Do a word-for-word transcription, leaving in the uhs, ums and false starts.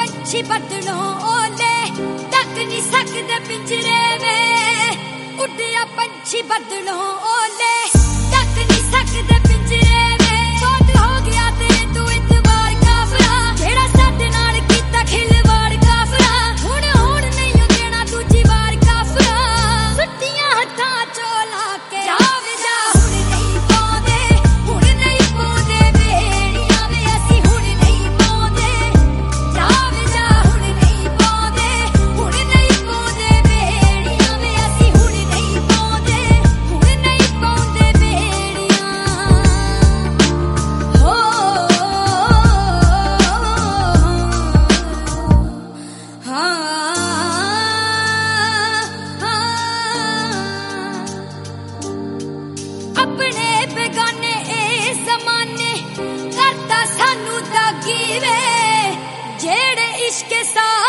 पंछी बदलों ओले तक नहीं सकते पिंजरे में उड़िया पंछी बदलों ओले तक नहीं सकते पिंजरे में बहुत हो गया तेरे तू इतबार काफरा जेड़ा साडे नाल कीता खिलवाड़ काफरा हुण हुण नहीं देना दूजी बार काफरा सुट्टियां हत्थां चों ला के जावे जा हुण नहीं पाउंदे हुण नहीं पाउंदे बेड़ियां वे असीं हुण नहीं पाउंदे जावे जा हुण नहीं पाउंदे हुण नहीं पाउंदे बेड़ियां वे असीं हुण नहीं पाउंदे हुण नहीं पाउंदे बेड़ियां हो हाँ अपने बेगाने ए जमाने करता सानू दागी वे जेड़े इश्क सा